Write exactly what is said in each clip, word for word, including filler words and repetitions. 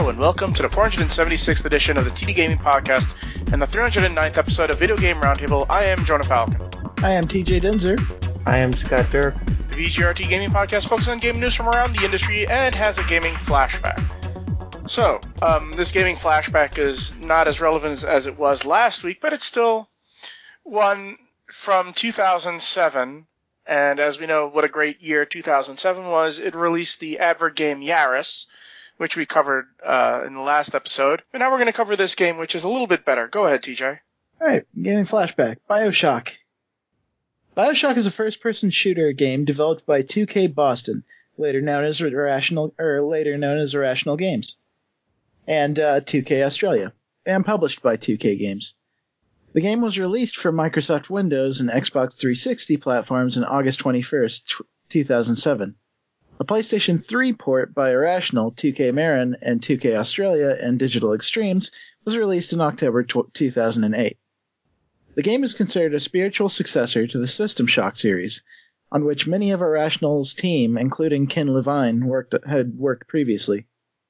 Hello and welcome to the four hundred seventy-sixth edition of the T D Gaming Podcast and the three hundred ninth episode of Video Game Roundtable. I am Jonah Falcon. I am T J Denzer. I am Scott Dirk. The V G R T Gaming Podcast focuses on gaming news from around the industry and has a gaming flashback. So, um, this gaming flashback is not as relevant as it was last week, but it's still one from two thousand seven. And as we know what a great year two thousand seven was, it released the advert game Yaris, which we covered uh, in the last episode. But now we're going to cover this game, which is a little bit better. Go ahead, T J. All right, gaming flashback. BioShock. BioShock is a first-person shooter game developed by two K Boston, later known as Irrational, or later known as Irrational Games, and uh, two K Australia, and published by two K Games. The game was released for Microsoft Windows and Xbox three sixty platforms on August twenty-first, two thousand seven. A PlayStation three port by Irrational, two K Marin, and two K Australia and Digital Extremes was released in October two thousand eight. The game is considered a spiritual successor to the System Shock series, on which many of Irrational's team, including Ken Levine, worked, had worked previously.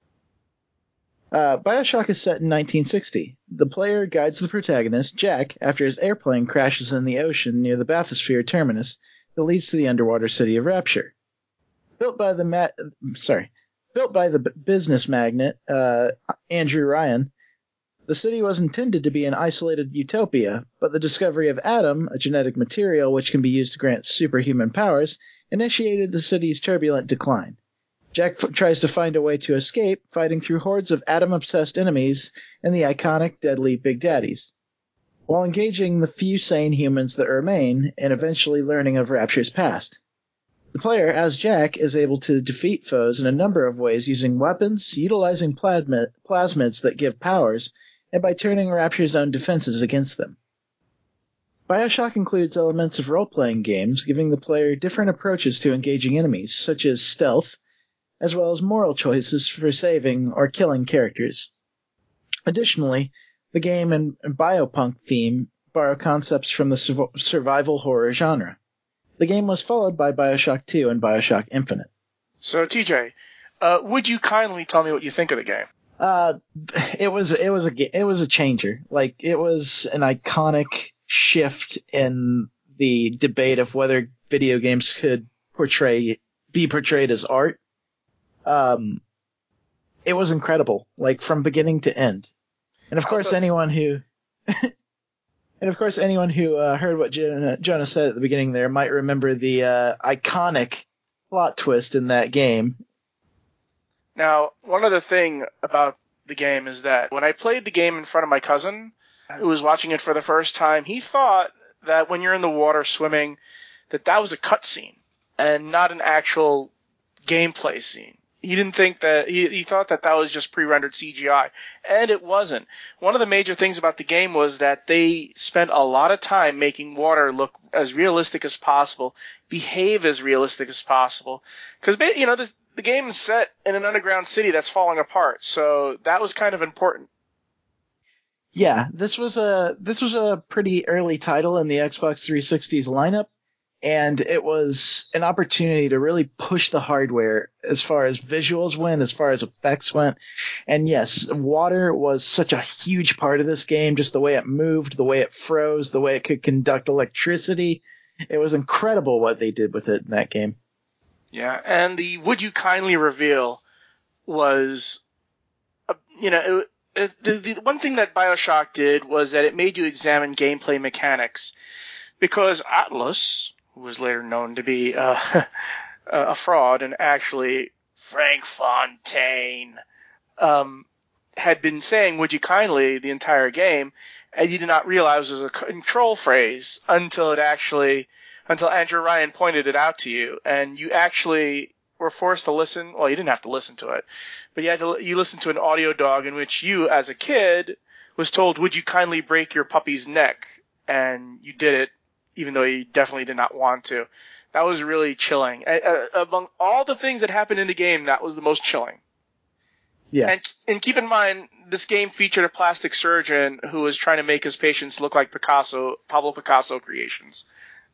Uh, BioShock is set in nineteen sixty. The player guides the protagonist, Jack, after his airplane crashes in the ocean near the bathysphere terminus that leads to the underwater city of Rapture. Built by the ma- sorry, built by the b- business magnate uh, Andrew Ryan, the city was intended to be an isolated utopia, but the discovery of Adam, a genetic material which can be used to grant superhuman powers, initiated the city's turbulent decline. Jack f- tries to find a way to escape, fighting through hordes of Adam-obsessed enemies and the iconic, deadly Big Daddies, while engaging the few sane humans that remain and eventually learning of Rapture's past. The player, as Jack, is able to defeat foes in a number of ways using weapons, utilizing plasmid, plasmids that give powers, and by turning Rapture's own defenses against them. BioShock includes elements of role-playing games, giving the player different approaches to engaging enemies, such as stealth, as well as moral choices for saving or killing characters. Additionally, the game and biopunk theme borrow concepts from the su- survival horror genre. The game was followed by BioShock two and BioShock Infinite. So, T J, uh, would you kindly tell me what you think of the game? Uh, it was it was a it was a changer. Like, it was an iconic shift in the debate of whether video games could portray be portrayed as art. Um, it was incredible, like from beginning to end. And of course, Also, anyone who, and of course, anyone who uh, heard what Jonah, Jonah said at the beginning there might remember the uh, iconic plot twist in that game. Now, one other thing about the game is that when I played the game in front of my cousin, who was watching it for the first time, he thought that when you're in the water swimming, that that was a cutscene and not an actual gameplay scene. He didn't think that, he, he thought that that was just pre-rendered C G I, and it wasn't. One of the major things about the game was that they spent a lot of time making water look as realistic as possible, behave as realistic as possible, because, you know, this, the game is set in an underground city that's falling apart, so that was kind of important. Yeah, this was a this was a pretty early title in the Xbox three sixty's lineup. And it was an opportunity to really push the hardware as far as visuals went, as far as effects went. And yes, water was such a huge part of this game, just the way it moved, the way it froze, the way it could conduct electricity. It was incredible what they did with it in that game. Yeah, and the would you kindly reveal was, uh, you know, it, it, the, the one thing that BioShock did was that it made you examine gameplay mechanics. Because Atlas, who was later known to be uh, a fraud, and actually Frank Fontaine, um, had been saying, would you kindly, the entire game, and you did not realize it was a control phrase until it actually, until Andrew Ryan pointed it out to you, and you actually were forced to listen, well, you didn't have to listen to it, but you had to, you listened to an audio dog in which you, as a kid, was told, would you kindly break your puppy's neck, and you did it, even though he definitely did not want to. That was really chilling. Uh, among all the things that happened in the game, that was the most chilling. Yeah. And, and keep in mind, this game featured a plastic surgeon who was trying to make his patients look like Picasso, Pablo Picasso creations.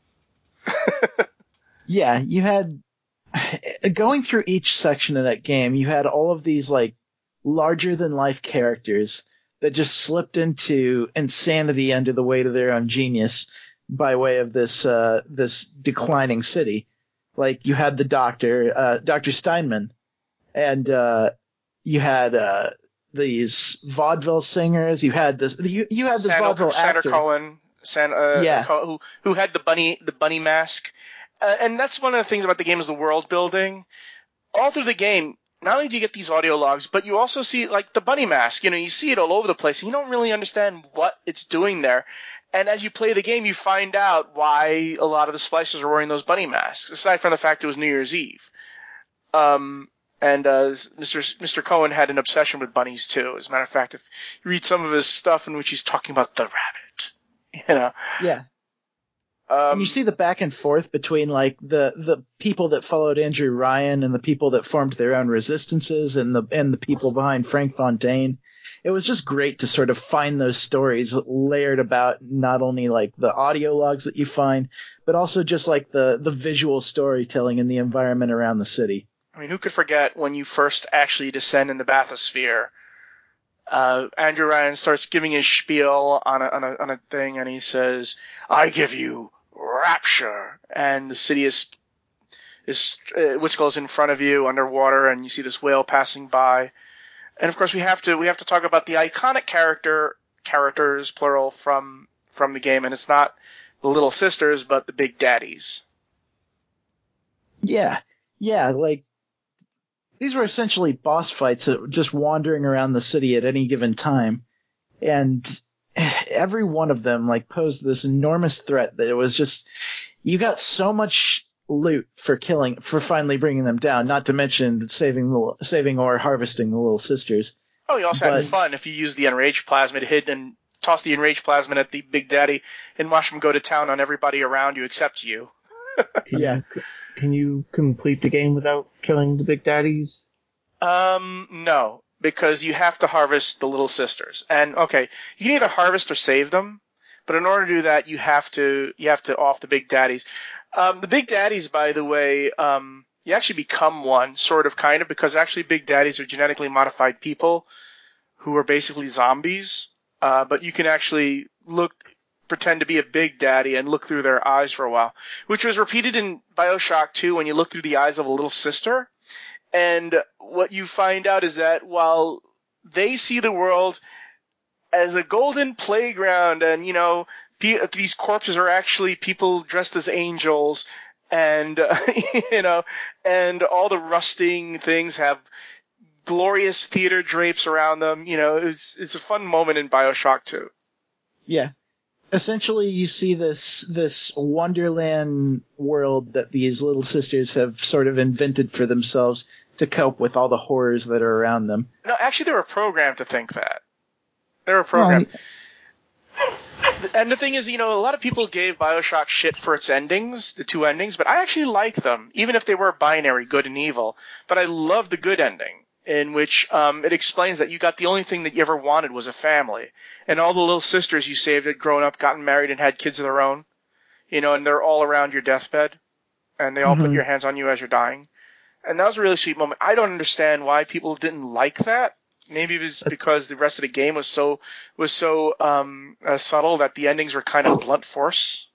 Yeah, you had, going through each section of that game, you had all of these, like, larger than life characters that just slipped into insanity under the weight of their own genius by way of this uh, this declining city. Like you had the doctor, uh, Doctor Steinman, and uh, you had uh, these vaudeville singers. You had this. You, you had this Sandra, vaudeville Sandra actor. Cohen, San, uh, Yeah. who who had the bunny the bunny mask, uh, and that's one of the things about the game is the world building. All through the game, not only do you get these audio logs, but you also see like the bunny mask. You know, you see it all over the place, and you don't really understand what it's doing there. And as you play the game, you find out why a lot of the splicers are wearing those bunny masks, aside from the fact it was New Year's Eve. Um, and uh, Mister Mister Cohen had an obsession with bunnies too. As a matter of fact, if you read some of his stuff in which he's talking about the rabbit, you know, Yeah. um, And you see the back and forth between like the, the people that followed Andrew Ryan and the people that formed their own resistances and the and the people behind Frank Fontaine. It was just great to sort of find those stories layered about not only like the audio logs that you find, but also just like the, the visual storytelling in the environment around the city. I mean, who could forget when you first actually descend in the bathysphere? Uh, Andrew Ryan starts giving his spiel on a, on a on a thing, and he says, "I give you rapture," and the city is is uh, which goes in front of you underwater, and you see this whale passing by. And of course, we have to we have to talk about the iconic character characters plural from from the game, and it's not the little sisters, but the big daddies. Yeah, yeah, like these were essentially boss fights that were just wandering around the city at any given time, and every one of them like posed this enormous threat that it was just you got so much loot for killing for finally bringing them down, not to mention saving the saving or harvesting the little sisters. Oh, you also But- had fun if you used the enraged plasmid hit and toss the enraged plasmid at the big daddy and watch him go to town on everybody around you except you. Can Yeah. You, can you complete the game without killing the big daddies? Um, no, because you have to harvest the little sisters. And okay, you can either harvest or save them, but in order to do that, you have to you have to off the big daddies. Um, the big daddies, by the way, um, you actually become one, sort of, kind of, because actually big daddies are genetically modified people who are basically zombies. Uh, but you can actually look, pretend to be a big daddy and look through their eyes for a while, which was repeated in BioShock two when you look through the eyes of a little sister. And what you find out is that while they see the world as a golden playground, and, you know, these corpses are actually people dressed as angels, and, uh, you know, and all the rusting things have glorious theater drapes around them. You know, it's it's a fun moment in BioShock two. Yeah. Essentially, you see this this wonderland world that these little sisters have sort of invented for themselves to cope with all the horrors that are around them. No, actually, they were programmed to think that. They were programmed. And the thing is, you know, a lot of people gave BioShock shit for its endings, the two endings, but I actually like them, even if they were binary, good and evil. But I love the good ending, in which um, it explains that you got the only thing that you ever wanted was a family. And all the little sisters you saved had grown up, gotten married, and had kids of their own. You know, and they're all around your deathbed. And they all Mhm. put your hands on you as you're dying. And that was a really sweet moment. I don't understand why people didn't like that. Maybe it was because the rest of the game was so was so um, uh, subtle that the endings were kind of blunt force.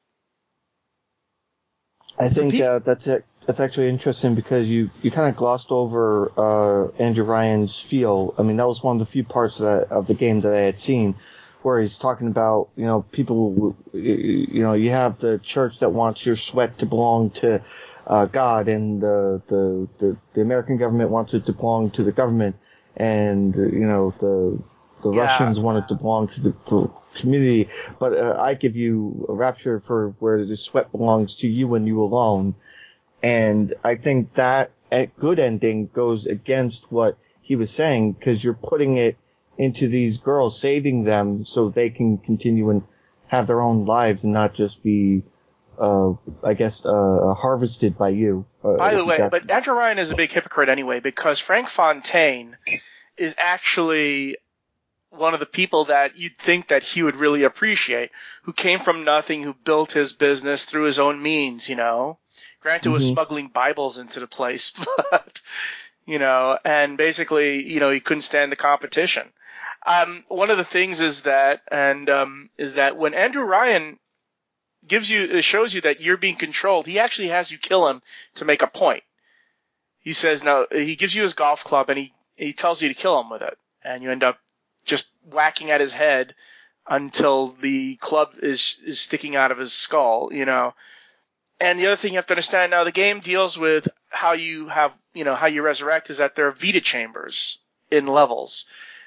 I think peop- uh, that's it. That's actually interesting because you, you kind of glossed over uh, Andrew Ryan's feel. I mean, that was one of the few parts of, that, of the game that I had seen where he's talking about, you know, people, you know, you have the church that wants your sweat to belong to uh, God, and the, the, the, the American government wants it to belong to the government, and, you know, the the Yeah. Russians want it to belong to the, the community, but uh, I give you a rapture for where the sweat belongs to you and you alone. And I think that good ending goes against what he was saying, because you're putting it into these girls, saving them so they can continue and have their own lives and not just be, uh, I guess, uh, harvested by you. Uh, By if the you way, got- but Andrew Ryan is a big hypocrite anyway, because Frank Fontaine is actually one of the people that you'd think that he would really appreciate, who came from nothing, who built his business through his own means, you know. Granted, was Mhm. smuggling Bibles into the place, but you know, and basically, you know, he couldn't stand the competition. Um, one of the things is that, and um, is that when Andrew Ryan gives you, shows you that you're being controlled, he actually has you kill him to make a point. He says, no, he gives you his golf club and he, he tells you to kill him with it. And you end up just whacking at his head until the club is, is sticking out of his skull, you know. And the other thing you have to understand now, the game deals with how you have, you know, how you resurrect is that there are Vita chambers in levels.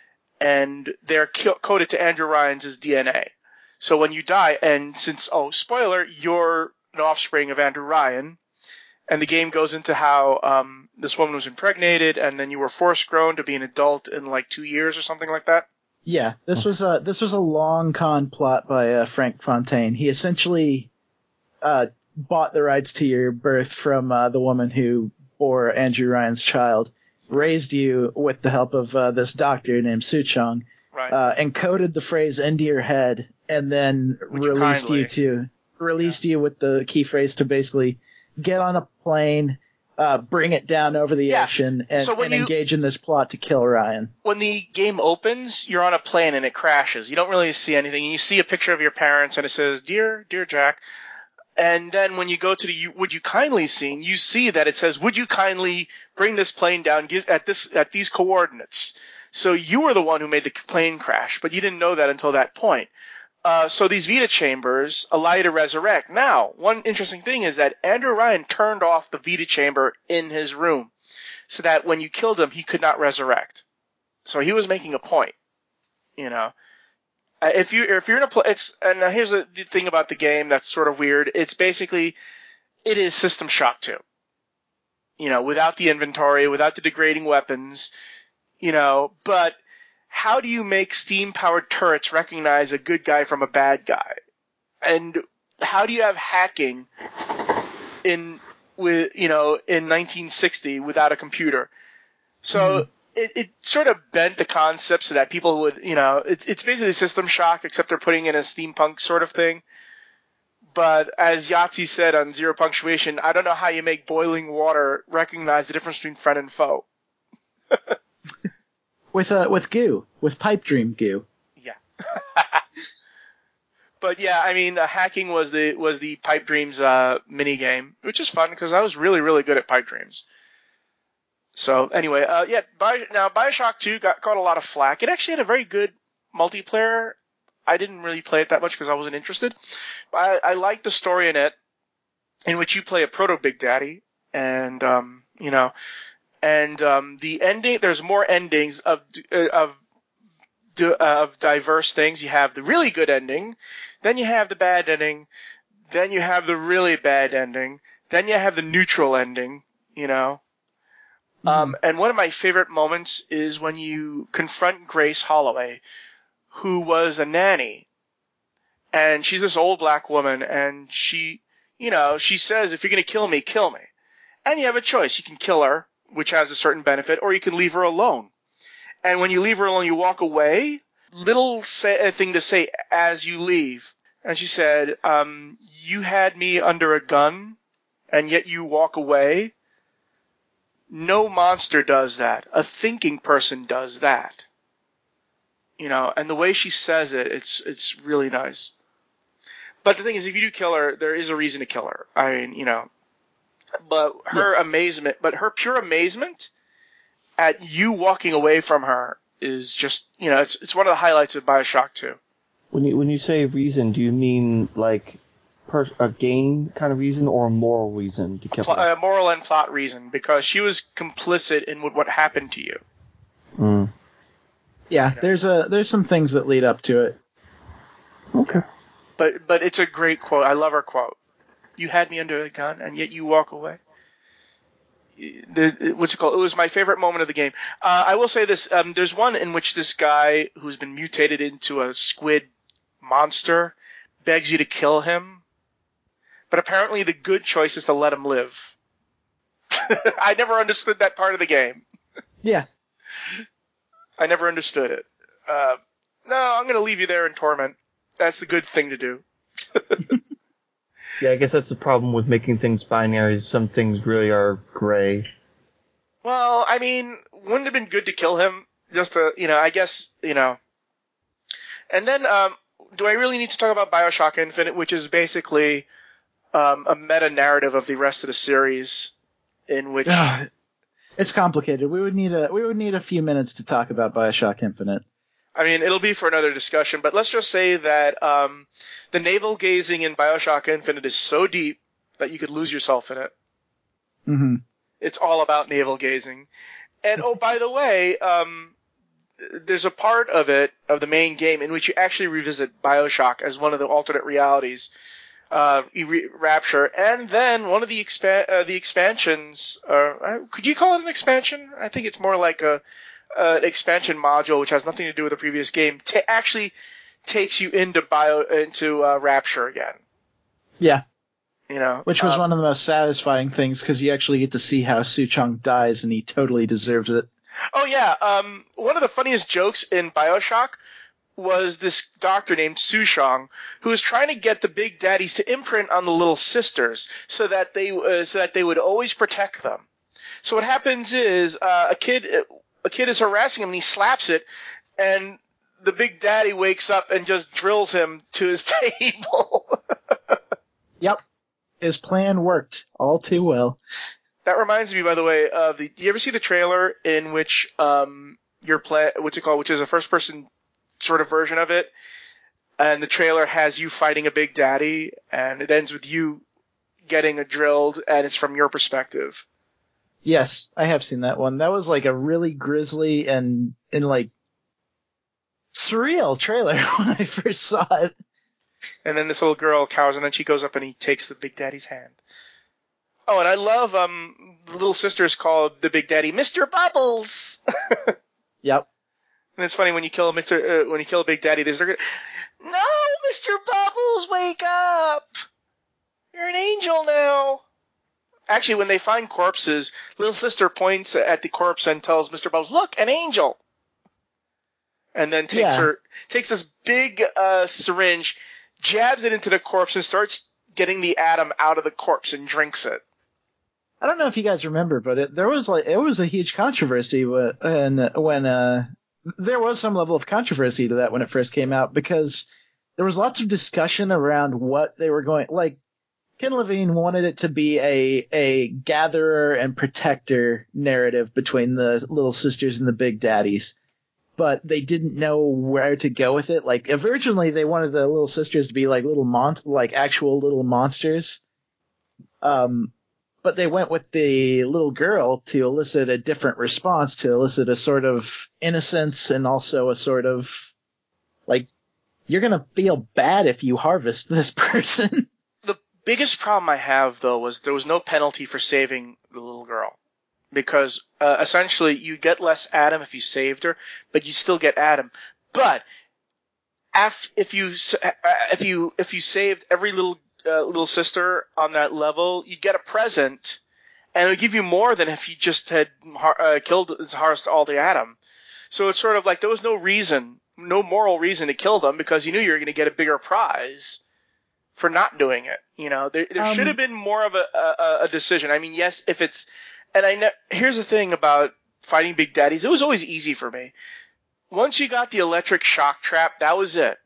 And they're coded to Andrew Ryan's D N A. So when you die, and since, oh, spoiler, you're an offspring of Andrew Ryan, and the game goes into how um, this woman was impregnated, and then you were forced grown to be an adult in like two years or something like that. Yeah, this was a this was a long con plot by uh, Frank Fontaine. He essentially uh, bought the rights to your birth from uh, the woman who bore Andrew Ryan's child, raised you with the help of uh, this doctor named Suchong, right. uh, encoded the phrase into your head, and then Would you released kindly? you to released Yeah. you with the key phrase to basically get on a plane, uh, bring it down over the Yeah. ocean, and, So when and you- engage in this plot to kill Ryan. When the game opens, you're on a plane and it crashes. You don't really see anything. And you see a picture of your parents and it says, Dear, dear Jack. And then when you go to the Would You Kindly scene, you see that it says, Would you kindly bring this plane down at this at these coordinates? So you were the one who made the plane crash, but you didn't know that until that point. Uh, so these Vita chambers allow you to resurrect. Now, one interesting thing is that Andrew Ryan turned off the Vita chamber in his room so that when you killed him, he could not resurrect. So he was making a point, you know. Uh, If you if you're in a pl- it's and now here's the the thing about the game that's sort of weird. It's basically it is System Shock two. You know, without the inventory, without the degrading weapons, you know, but how do you make steam-powered turrets recognize a good guy from a bad guy? And how do you have hacking in with you know in nineteen sixty without a computer? So mm-hmm. it, it sort of bent the concept so that people would you know it, it's basically System Shock except they're putting in a steampunk sort of thing. But as Yahtzee said on Zero Punctuation, I don't know how you make boiling water recognize the difference between friend and foe. With uh, with goo, with Pipe Dream goo. Yeah. But yeah, I mean, uh, hacking was the was the Pipe Dreams uh, mini game, which is fun because I was really really good at Pipe Dreams. So anyway, uh, yeah, Bio, now BioShock two got caught a lot of flack. It actually had a very good multiplayer. I didn't really play it that much because I wasn't interested. But I, I liked the story in it, in which you play a proto Big Daddy, and um, you know. And um, the ending, there's more endings of of of diverse things. You have the really good ending, then you have the bad ending, then you have the really bad ending, then you have the neutral ending. You know. Mm-hmm. Um, and one of my favorite moments is when you confront Grace Holloway, who was a nanny, and she's this old black woman, and she, you know, she says, "If you're gonna kill me, kill me." And you have a choice. You can kill her, which has a certain benefit, or you can leave her alone. And when you leave her alone, you walk away. Little say, thing to say as you leave. And she said, um, you had me under a gun, and yet you walk away. No monster does that. A thinking person does that. You know, and the way she says it, it's it's really nice. But the thing is, if you do kill her, there is a reason to kill her. I mean, you know. But her yeah. amazement, but her pure amazement at you walking away from her is just, you know, it's it's one of the highlights of BioShock two. When you when you say reason, do you mean like per, a game kind of reason or a moral reason to kill Pl- her? A moral and plot reason, because she was complicit in what, what happened to you. Mm. Yeah, you know? there's a there's some things that lead up to it. Okay. But but it's a great quote. I love her quote. You had me under a gun, and yet you walk away. The, what's it called? It was my favorite moment of the game. Uh, I will say this. Um, there's one in which this guy who's been mutated into a squid monster begs you to kill him. But apparently the good choice is to let him live. I never understood that part of the game. Yeah. I never understood it. Uh, no, I'm going to leave you there in torment. That's the good thing to do. Yeah, I guess that's the problem with making things binary. Some things really are gray. Well, I mean, wouldn't it have been good to kill him? Just to, you know, I guess, you know. And then, um, do I really need to talk about BioShock Infinite, which is basically um, a meta-narrative of the rest of the series, in which... Ugh, it's complicated. We would need a we would need a few minutes to talk about BioShock Infinite. I mean, it'll be for another discussion, but let's just say that um, the navel-gazing in BioShock Infinite is so deep that you could lose yourself in it. Mm-hmm. It's all about navel-gazing. And, oh, by the way, um, there's a part of it, of the main game, in which you actually revisit BioShock as one of the alternate realities, uh, Rapture, and then one of the expa- uh, the expansions, uh, could you call it an expansion? I think it's more like a uh, an expansion module, which has nothing to do with the previous game, t- actually takes you into Bio into uh, Rapture again. Yeah. You know, Which was um, one of the most satisfying things, because you actually get to see how Suchong dies, and he totally deserves it. Oh, yeah. Um, one of the funniest jokes in BioShock was this doctor named Suchong, who was trying to get the big daddies to imprint on the little sisters so that they uh, so that they would always protect them. So what happens is uh, a kid a kid is harassing him, and he slaps it, and the big daddy wakes up and just drills him to his table. Yep. His plan worked all too well. That reminds me, by the way, of the. Do you ever see the trailer in which um your play? What's it called? Which is a first-person sort of version of it, and the trailer has you fighting a big daddy, and it ends with you getting a drilled, and it's from your perspective. Yes, I have seen that one. That was like a really grisly and and like surreal trailer when I first saw it. And then this little girl cowers, and then she goes up and he takes the big daddy's hand. Oh, and I love um the little sister's called the big daddy Mister Bubbles. Yep. And it's funny when you kill Mister Uh, when you kill a big daddy, there's no Mister Bubbles, wake up! You're an angel now. Actually, when they find corpses, little sister points at the corpse and tells Mister Bubbles, "Look, an angel." And then takes Yeah. her takes this big uh, syringe, jabs it into the corpse, and starts getting the atom out of the corpse and drinks it. I don't know if you guys remember, but it, there was like it was a huge controversy when when uh, there was some level of controversy to that when it first came out, because there was lots of discussion around what they were going like. Ken Levine wanted it to be a a gatherer and protector narrative between the little sisters and the big daddies, but they didn't know where to go with it. Like originally, they wanted the little sisters to be like little mon like actual little monsters. Um. But they went with the little girl to elicit a different response, to elicit a sort of innocence and also a sort of, like, you're going to feel bad if you harvest this person. The biggest problem I have, though, was there was no penalty for saving the little girl. Because uh, essentially you get less Adam if you saved her, but you still get Adam. But if, if you if you if you saved every little uh, little sister on that level, you'd get a present, and it would give you more than if you just had uh, killed harvested all the Adam. So it's sort of like there was no reason, no moral reason to kill them, because you knew you were going to get a bigger prize for not doing it. You know, there, there Um, should have been more of a, a, a decision. I mean, yes, if it's, and I know, here's the thing about fighting big daddies. It was always easy for me. Once you got the electric shock trap, that was it.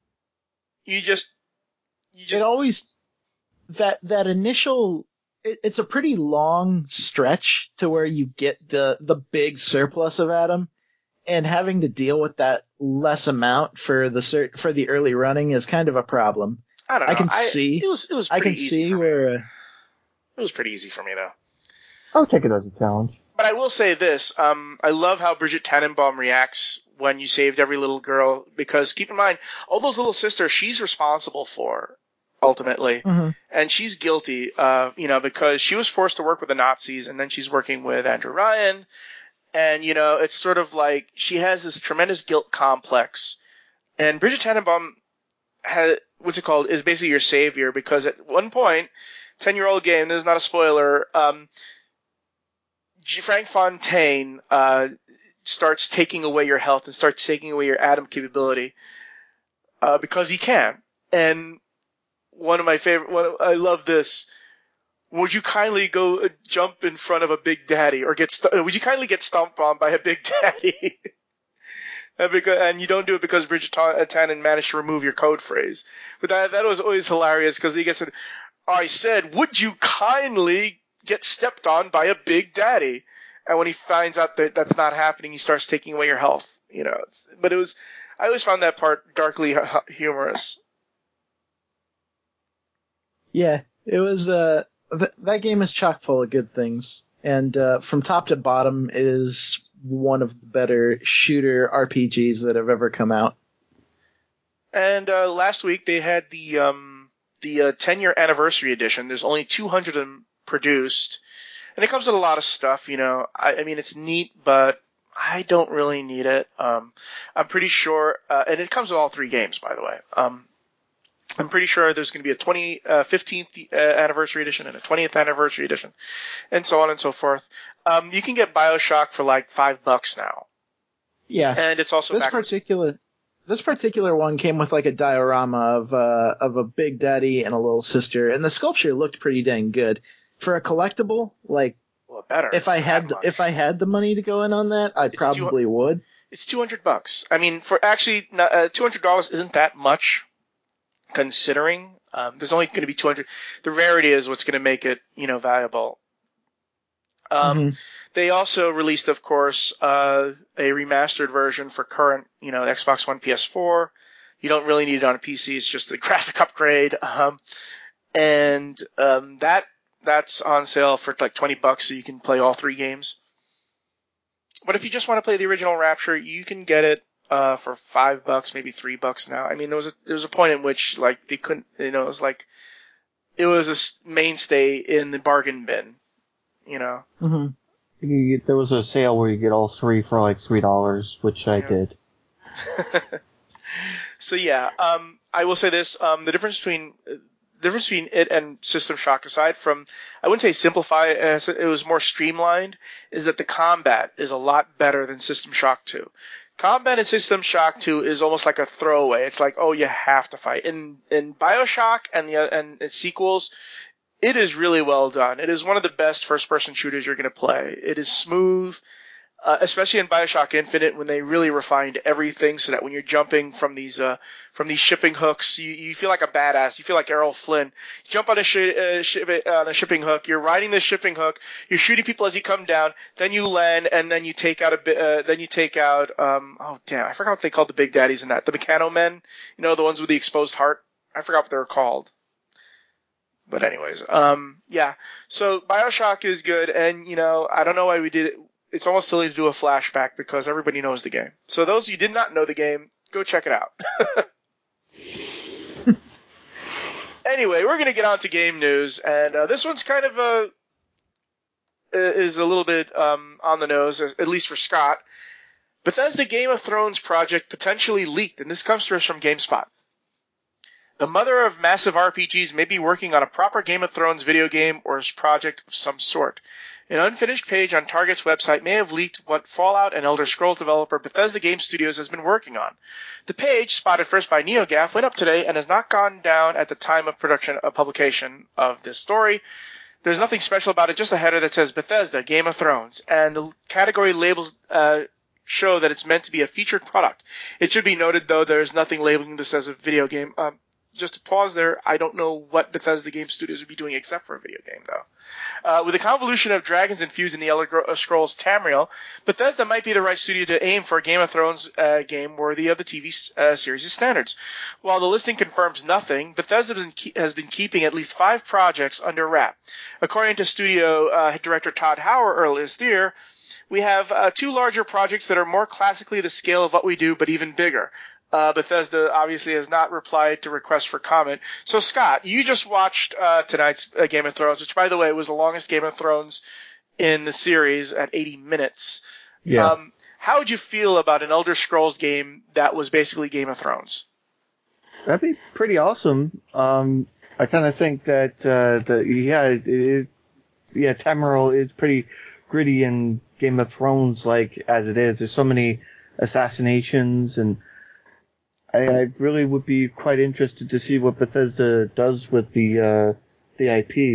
You just, you just. It always, that, that initial, it, it's a pretty long stretch to where you get the, the big surplus of Adam, and having to deal with that less amount for the cert, for the early running is kind of a problem. I don't know. I can I, see. It was, it was I pretty can easy see for me. where. Uh, It was pretty easy for me, though. I'll take it as a challenge. But I will say this. Um, I love how Bridget Tannenbaum reacts when you saved every little girl, because keep in mind, all those little sisters she's responsible for, ultimately. mm-hmm. And she's guilty, uh, you know, because she was forced to work with the Nazis, and then she's working with Andrew Ryan. And, you know, it's sort of like she has this tremendous guilt complex. And Bridget Tannenbaum had, what's it called, is basically your savior, because at one point, ten-year-old game, this is not a spoiler, um, Frank Fontaine uh, starts taking away your health and starts taking away your Adam capability uh, because he can. And one of my favorite, one of, I love this. would you kindly go uh, jump in front of a Big Daddy, or get st- would you kindly get stomped on by a Big Daddy? and, because, and you don't do it because Bridget Tannen managed to remove your code phrase. But that that was always hilarious because he gets it. I said, would you kindly get stepped on by a Big Daddy? And when he finds out that that's not happening, he starts taking away your health. You know, but it was. I always found that part darkly humorous. Yeah, it was. Uh, th- that game is chock full of good things, and uh, from top to bottom, it is one of the better shooter R P Gs that have ever come out. And uh, last week they had the um, the uh, ten year anniversary edition. There's only two hundred of them produced, and it comes with a lot of stuff. You know, I, I mean, it's neat, but I don't really need it. Um, I'm pretty sure, uh, and it comes with all three games, by the way. Um, I'm pretty sure there's going to be a twenty, uh, fifteenth uh, anniversary edition and a twentieth anniversary edition, and so on and so forth. Um, you can get BioShock for like five bucks now. Yeah, and it's also this backwards. particular this particular one came with like a diorama of uh, of a Big Daddy and a little sister, and the sculpture looked pretty dang good for a collectible. Like, well, better if I had the, if I had the money to go in on that, I probably two, would. It's two hundred bucks. I mean, for actually uh, two hundred dollars isn't that much. Considering um, there's only going to be two hundred, the rarity is what's going to make it, you know, valuable. Um, mm-hmm. They also released, of course, uh, a remastered version for current, you know, Xbox One, P S four. You don't really need it on a P C; it's just a graphic upgrade. Um, and um, that that's on sale for like twenty bucks, so you can play all three games. But if you just want to play the original Rapture, you can get it. Uh, for five bucks, maybe three bucks now. I mean, there was a, there was a point in which, like, they couldn't, you know, it was like, it was a mainstay in the bargain bin, you know. Mm-hmm. You get, there was a sale where you get all three for like three dollars, which I yeah. did. So yeah, um, I will say this: um, the difference between the difference between it and System Shock, aside from, I wouldn't say simplify, as it was more streamlined, is that the combat is a lot better than System Shock two. Combat in System Shock two is almost like a throwaway. It's like, oh, you have to fight. In in BioShock and the and its sequels, it is really well done. It is one of the best first-person shooters you're going to play. It is smooth, uh, especially in BioShock Infinite when they really refined everything so that when you're jumping from these uh, from these shipping hooks, you, you feel like a badass. You feel like Errol Flynn. You jump on a, sh- uh, sh- on a shipping hook. You're riding the shipping hook. You're shooting people as you come down. Then you land, and then you take out a bit. Uh, then you take out. Um, oh damn! I forgot what they called the big daddies in that. The Meccano Men. You know, the ones with the exposed heart. I forgot what they were called. But anyways, um, yeah. So BioShock is good, and you know, I don't know why we did it. It's almost silly to do a flashback because everybody knows the game. So those of you who did not know the game, go check it out. Anyway, we're going to get on to game news, and uh, this one's kind of a is a little bit um, on the nose, at least for Scott. Bethesda Game of Thrones project potentially leaked, and this comes to us from GameSpot. The mother of massive R P Gs may be working on a proper Game of Thrones video game or project of some sort. An unfinished page on Target's website may have leaked what Fallout and Elder Scrolls developer Bethesda Game Studios has been working on. The page, spotted first by NeoGAF, went up today and has not gone down at the time of production of publication of this story. There's nothing special about it, just a header that says Bethesda Game of Thrones, and the category labels uh, show that it's meant to be a featured product. It should be noted, though, there's nothing labeling this as a video game. Um, Just to pause there, I don't know what Bethesda Game Studios would be doing except for a video game, though. Uh, with a convolution of dragons infused in the Elder Scrolls Tamriel, Bethesda might be the right studio to aim for a Game of Thrones uh, game worthy of the T V uh, series' standards. While the listing confirms nothing, Bethesda has been, keep, has been keeping at least five projects under wrap. According to studio uh, director Todd Hauer earlier this year, we have uh, two larger projects that are more classically the scale of what we do, but even bigger. Uh, Bethesda obviously has not replied to requests for comment. So, Scott, you just watched uh, tonight's uh, Game of Thrones, which, by the way, was the longest Game of Thrones in the series at eighty minutes. Yeah. Um, how would you feel about an Elder Scrolls game that was basically Game of Thrones? That'd be pretty awesome. Um, I kind of think that, uh, the, yeah, it, it, yeah, Tamriel is pretty gritty in Game of Thrones, like, as it is. There's so many assassinations, and I, I really would be quite interested to see what Bethesda does with the uh, the I P.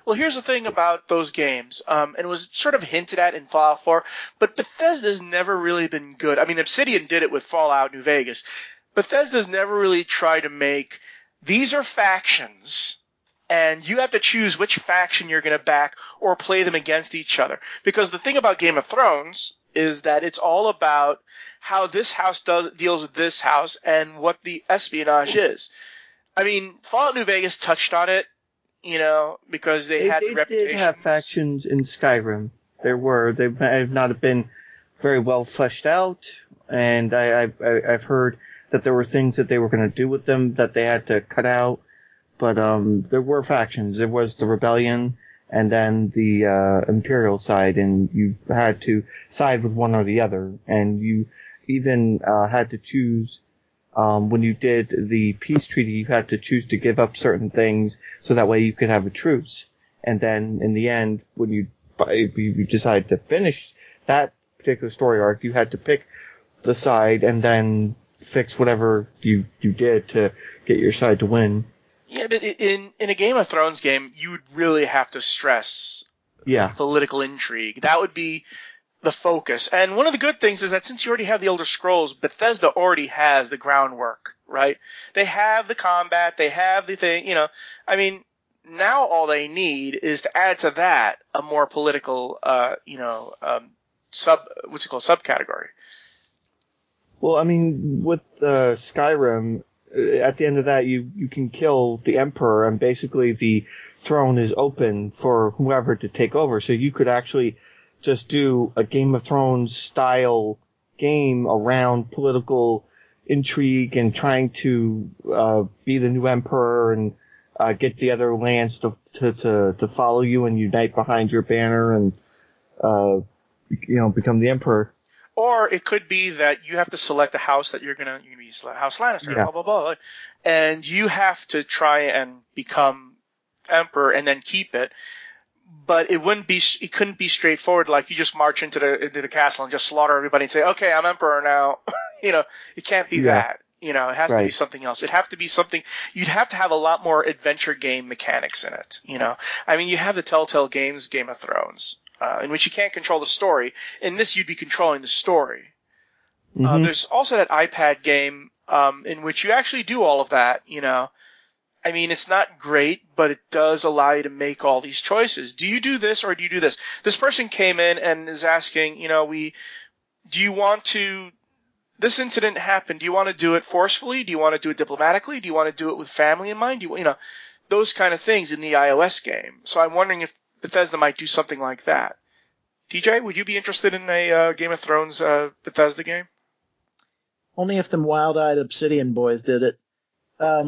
Well, here's the thing about those games, um, and it was sort of hinted at in Fallout four, but Bethesda's never really been good. I mean, Obsidian did it with Fallout New Vegas. Bethesda's never really tried to make, these are factions, and you have to choose which faction you're going to back or play them against each other. Because the thing about Game of Thrones is that it's all about how this house does deals with this house and what the espionage is. I mean, Fallout New Vegas touched on it, you know, because they, They, had they reputations. did have factions in Skyrim. There were. They may have not been very well fleshed out, and I, I've, I've heard that there were things that they were going to do with them that they had to cut out. But um, there were factions. There was the Rebellion, and then the uh, Imperial side, and you had to side with one or the other. And you even uh, had to choose, um, when you did the peace treaty, you had to choose to give up certain things so that way you could have a truce. And then in the end, when you, if you decide to finish that particular story arc, you had to pick the side and then fix whatever you, you did to get your side to win. Yeah, but in in a Game of Thrones game, you would really have to stress Yeah. political intrigue. That would be the focus. And one of the good things is that since you already have the Elder Scrolls, Bethesda already has the groundwork, right? They have the combat, they have the thing, you know. I mean, now all they need is to add to that a more political, uh, you know, um, sub, what's it called, subcategory. Well, I mean, with uh, Skyrim, at the end of that, you, you can kill the Emperor, and basically the throne is open for whoever to take over. So you could actually just do a Game of Thrones style game around political intrigue and trying to uh, be the new Emperor and uh, get the other lands to, to to to follow you and unite behind your banner and uh, you know become the Emperor. Or it could be that you have to select a house that you're gonna, you're gonna be House Lannister, Yeah. blah, blah, blah. And you have to try and become emperor and then keep it. But it wouldn't be, it couldn't be straightforward like you just march into the, into the castle and just slaughter everybody and say, okay, I'm emperor now. You know, it can't be Yeah. that. You know, it has to be Right. something else. It'd have to be something, you'd have to have a lot more adventure game mechanics in it, you know. I mean, you have the Telltale Games Game of Thrones. Uh, in which you can't control the story. In this, you'd be controlling the story. Mm-hmm. Uh, there's also that iPad game um, in which you actually do all of that, you know. I mean, it's not great, but it does allow you to make all these choices. Do you do this or do you do this? This person came in and is asking, you know, we, do you want to, this incident happened, do you want to do it forcefully? Do you want to do it diplomatically? Do you want to do it with family in mind? Do you, you know, those kind of things in the iOS game. So I'm wondering if Bethesda might do something like that. T J, would you be interested in a uh, Game of Thrones uh, Bethesda game? Only if them wild-eyed Obsidian boys did it. Um,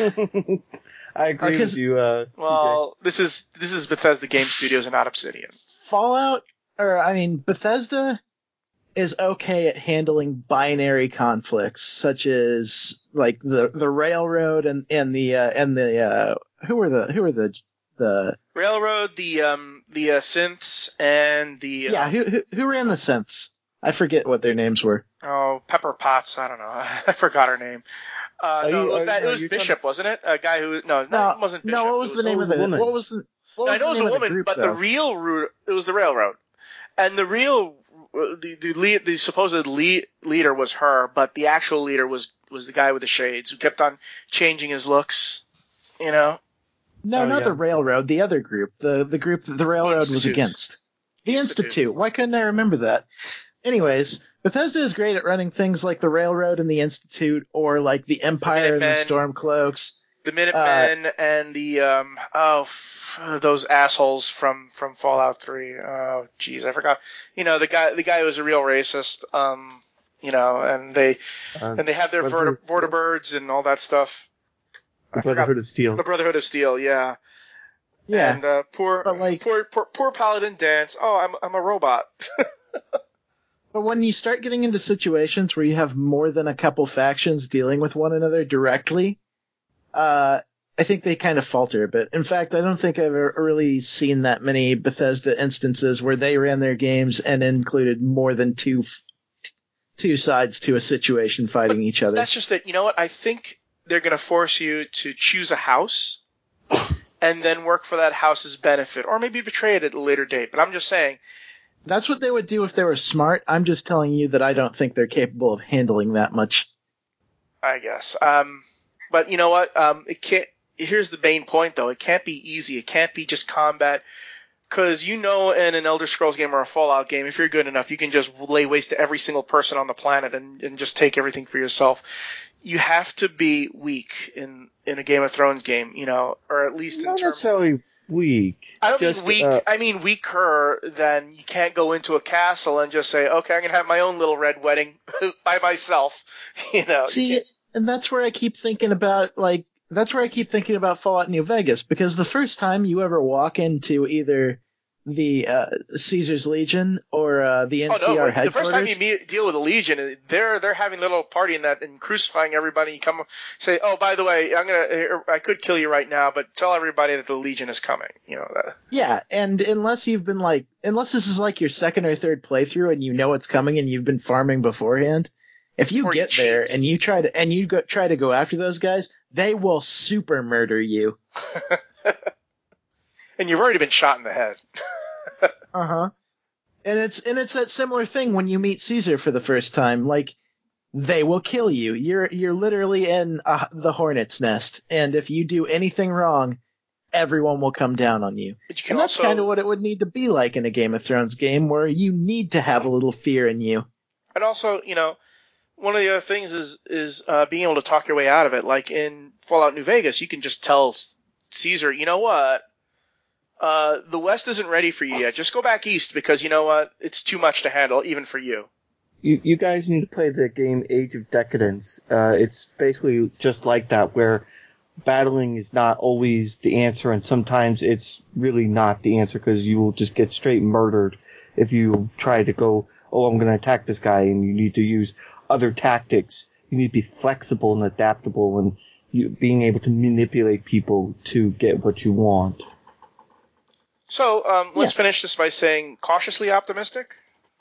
I agree Uh, 'cause- with you. Uh, Well, this is this is Bethesda Game Studios and not Obsidian. Fallout, or I mean, Bethesda is okay at handling binary conflicts, such as like the the railroad and and the uh, and the uh, who are the who are the the Railroad, the um the uh, synths, and the yeah um, who, who who ran the synths? I forget what their names were. oh Pepper Potts. I don't know. I forgot her name. Uh, Are no, you- it was are- that. no, it was you're Bishop, wasn't it? A guy who no, No, it wasn't Bishop. no, what was It the name it of was a the woman. what was the what No, was I know the it was name a of the woman, group, but though? the real root it was the railroad, and the real the the lead, the supposed lead, leader was her, but the actual leader was was the guy with the shades who kept on changing his looks. You know, No, Oh, not yeah. the railroad. The other group, the the group that the railroad was Institute. against. The Institute. Institute. Why couldn't I remember that? Anyways, Bethesda is great at running things like the Railroad and the Institute, or like the Empire and the Minutemen. Stormcloaks. the Minutemen and the um oh f- those assholes from from Fallout three. Oh jeez, I forgot. You know the guy the guy who was a real racist. Um, you know, and they uh, and they have their Brotherhood- verti- vertibirds and all that stuff. the I forgot. Brotherhood of Steel. The Brotherhood of Steel, yeah. Yeah, And uh, poor, but, like- poor, poor, poor Paladin Dance. Oh, I'm, I'm a robot. but when you start getting into situations where you have more than a couple factions dealing with one another directly, uh, I think they kind of falter a bit. In fact, I don't think I've ever really seen that many Bethesda instances where they ran their games and included more than two two sides to a situation fighting each other. That's just it. You know what? I think they're going to force you to choose a house, and then work for that house's benefit, or maybe betray it at a later date. But I'm just saying. That's what they would do if they were smart. I'm just telling you that I don't think they're capable of handling that much. I guess. Um, but you know what? Um, it can't. Here's the main point, though. It can't be easy. It can't be just combat. Because you know, in an Elder Scrolls game or a Fallout game, if you're good enough, you can just lay waste to every single person on the planet and, and just take everything for yourself. You have to be weak in, in a Game of Thrones game, you know, or at least Not in terms. necessarily weak. I don't just, mean weak. Uh, I mean weaker than you can't go into a castle and just say, okay, I'm gonna have my own little red wedding by myself. You know. See, you and that's where I keep thinking about, like, that's where I keep thinking about Fallout New Vegas, because the first time you ever walk into either the uh, Caesar's Legion or uh, the N C R oh no! headquarters, The first time you meet, deal with a Legion, they're they're having a little party in that and crucifying everybody. You come say, oh, by the way, I'm gonna, I could kill you right now, but tell everybody that the Legion is coming. You know that. Yeah, and unless you've been like, unless this is like your second or third playthrough and you know it's coming and you've been farming beforehand, if you Or you get there cheat. and you try to and you go, try to go after those guys, they will super murder you. And you've already been shot in the head. Uh huh. And it's and it's that similar thing when you meet Caesar for the first time. Like, they will kill you. You're you're literally in uh, the hornet's nest, and if you do anything wrong, everyone will come down on you. But you can And that's also, kind of what it would need to be like in a Game of Thrones game, where you need to have a little fear in you. and also, you know, one of the other things is is uh, being able to talk your way out of it. Like in Fallout New Vegas, you can just tell Caesar, you know what? Uh, the West isn't ready for you yet. Just go back east because you know what? It's too much to handle, even for you. you, you guys need to play the game Age of Decadence. Uh, it's basically just like that, where battling is not always the answer, and sometimes it's really not the answer because you will just get straight murdered if you try to go, oh, I'm going to attack this guy, and you need to use other tactics. You need to be flexible and adaptable and you, being able to manipulate people to get what you want. So um, let's Yeah. finish this by saying cautiously optimistic.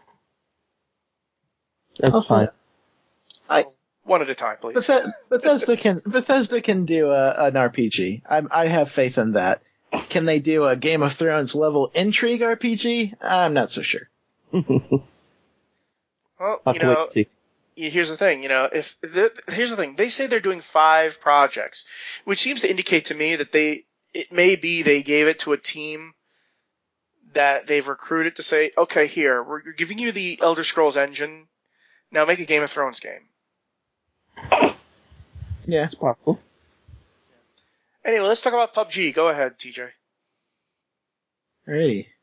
That's I'll fine. I One at a time, please. Bethe- Bethesda can Bethesda can do a, an R P G. I, I have faith in that. Can they do a Game of Thrones level intrigue R P G? I'm not so sure. Well, Have you to wait know, and see. here's the thing. You know, if the, here's the thing, they say they're doing five projects, which seems to indicate to me that they it may be they gave it to a team that they've recruited to say, okay, here we're giving you the Elder Scrolls engine. Now make a Game of Thrones game. Yeah. It's possible. Anyway, let's talk about P U B G. Go ahead, T J. Alrighty.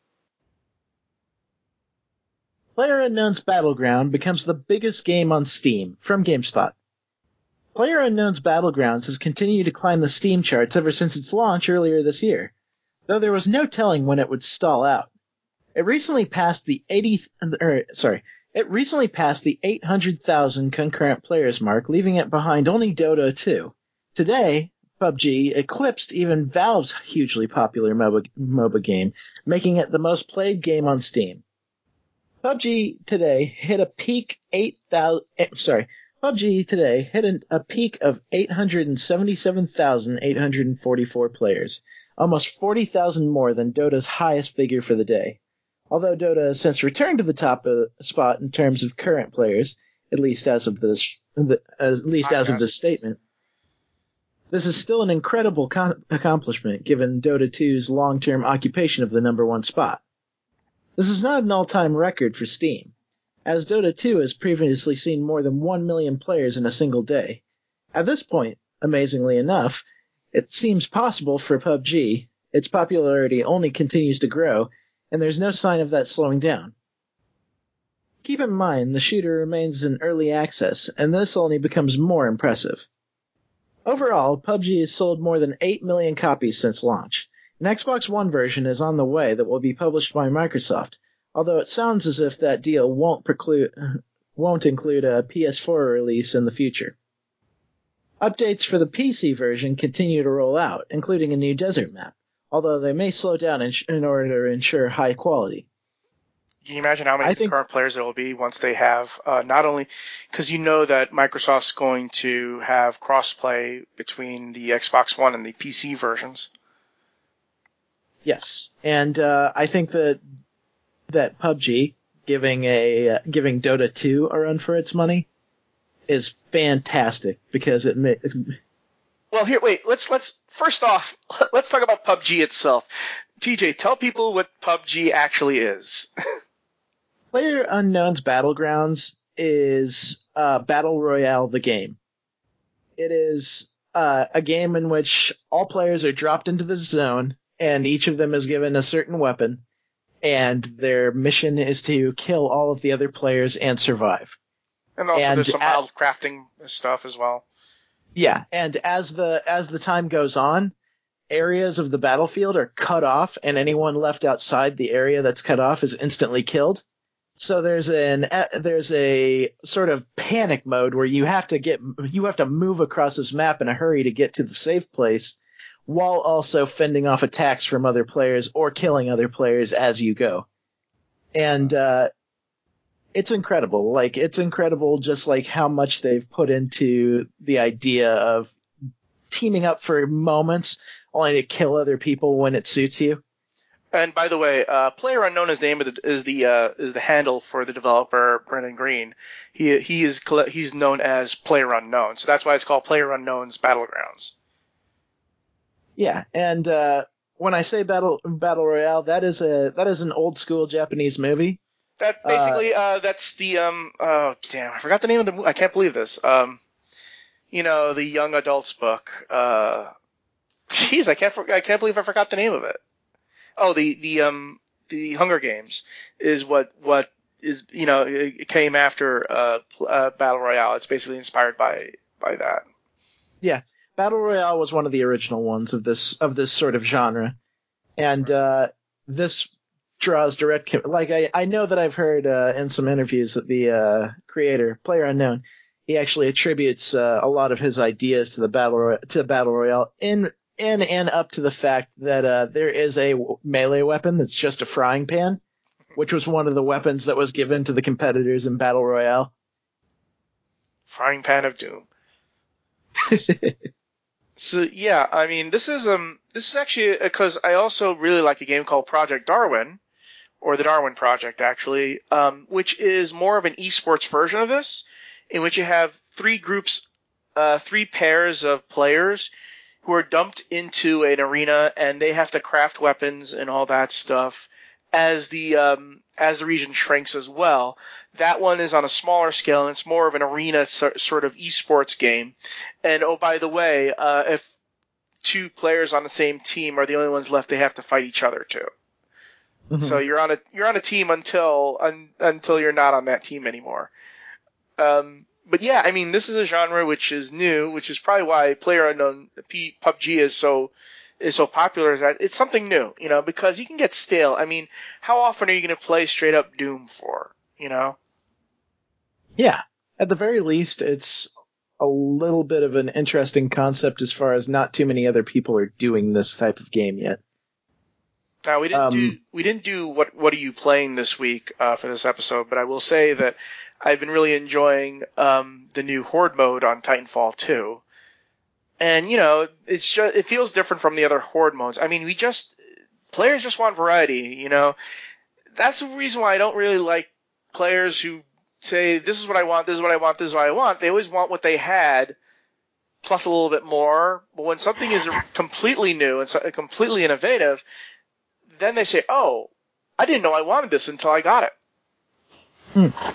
PlayerUnknown's Battleground becomes the biggest game on Steam from GameSpot. PlayerUnknown's Battlegrounds has continued to climb the Steam charts ever since its launch earlier this year, though there was no telling when it would stall out. It recently passed the eighty, er, sorry, it recently passed the eight hundred thousand concurrent players mark, leaving it behind only Dota two. Today, P U B G eclipsed even Valve's hugely popular MOBA, MOBA game, making it the most played game on Steam. P U B G today hit a peak eight thousand, sorry, P U B G today hit an, a peak of eight hundred seventy-seven thousand eight hundred forty-four players, almost forty thousand more than Dota's highest figure for the day. Although Dota has since returned to the top of the spot in terms of current players, at least as of this, the, at least as of this statement, this is still an incredible con- accomplishment given Dota two's long-term occupation of the number one spot. This is not an all-time record for Steam, as Dota two has previously seen more than one million players in a single day. At this point, amazingly enough, it seems possible for P U B G. Its popularity only continues to grow, and there's no sign of that slowing down. Keep in mind, the shooter remains in early access, and this only becomes more impressive. Overall, P U B G has sold more than eight million copies since launch. An Xbox One version is on the way that will be published by Microsoft, although it sounds as if that deal won't preclude, won't include a P S four release in the future. Updates for the P C version continue to roll out, including a new desert map, although they may slow down in, in order to ensure high quality. Can you imagine how many I think- current players there will be once they have, uh, not only, because you know that Microsoft's going to have crossplay between the Xbox One and the P C versions. Yes, and uh, I think that that P U B G giving a uh, giving Dota two a run for its money is fantastic because it. Ma- Well, here, wait. Let's let's first off, let's talk about P U B G itself. T J, tell people what P U B G actually is. PlayerUnknown's Battlegrounds is uh, Battle Royale the game. It is uh, a game in which all players are dropped into the zone, and each of them is given a certain weapon, and their mission is to kill all of the other players and survive. And also And there's some at- wild crafting stuff as well. Yeah, and as the as the time goes on, areas of the battlefield are cut off, and anyone left outside the area that's cut off is instantly killed. So there's an there's a sort of panic mode where you have to get you have to move across this map in a hurry to get to the safe place, while also fending off attacks from other players or killing other players as you go. And uh, it's incredible. Like it's incredible, just like how much they've put into the idea of teaming up for moments, only to kill other people when it suits you. And by the way, uh, PlayerUnknown is the name of the, is the uh, is the handle for the developer Brendan Green. He he is he's known as PlayerUnknown, so that's why it's called PlayerUnknown's Battlegrounds. Yeah, and uh, when I say battle battle royale, that is a that is an old school Japanese movie. That basically uh, uh, that's the um oh damn I forgot the name of the movie. I can't believe this. Um, you know the young adults book. Uh, jeez, I can't I can't believe I forgot the name of it. Oh, the the um the Hunger Games is what what is you know it came after uh, uh Battle Royale. It's basically inspired by by that. Yeah, Battle Royale was one of the original ones of this of this sort of genre, and uh, this draws direct. Like I I know that I've heard uh, in some interviews that the uh, creator PlayerUnknown, he actually attributes uh, a lot of his ideas to the battle to Battle Royale in. In and up to the fact that uh, there is a melee weapon that's just a frying pan, which was one of the weapons that was given to the competitors in Battle Royale. Frying pan of doom. So yeah, I mean this is um this is actually because I also really like a game called Project Darwin, or the Darwin Project actually, um, which is more of an esports version of this, in which you have three groups, uh, three pairs of players who are dumped into an arena, and they have to craft weapons and all that stuff as the um, as the region shrinks as well. That one is on a smaller scale, and it's more of an arena so, sort of esports game. And oh, by the way, uh, if two players on the same team are the only ones left, they have to fight each other too. Mm-hmm. So you're on a you're on a team until un, until you're not on that team anymore. Um, But yeah, I mean, this is a genre which is new, which is probably why PlayerUnknown P U B G is so is so popular. Is that it's something new, you know, because you can get stale. I mean, how often are you going to play straight up Doom for, you know? Yeah, at the very least, it's a little bit of an interesting concept as far as not too many other people are doing this type of game yet. Now we didn't um, do we didn't do what what are you playing this week uh, for this episode, but I will say that I've been really enjoying um, the new Horde mode on Titanfall two, and you know it's just it feels different from the other Horde modes. I mean, we just players just want variety, you know. That's the reason why I don't really like players who say this is what I want, this is what I want, this is what I want. They always want what they had plus a little bit more. But when something is completely new and so, completely innovative, then they say, oh, I didn't know I wanted this until I got it. Hmm.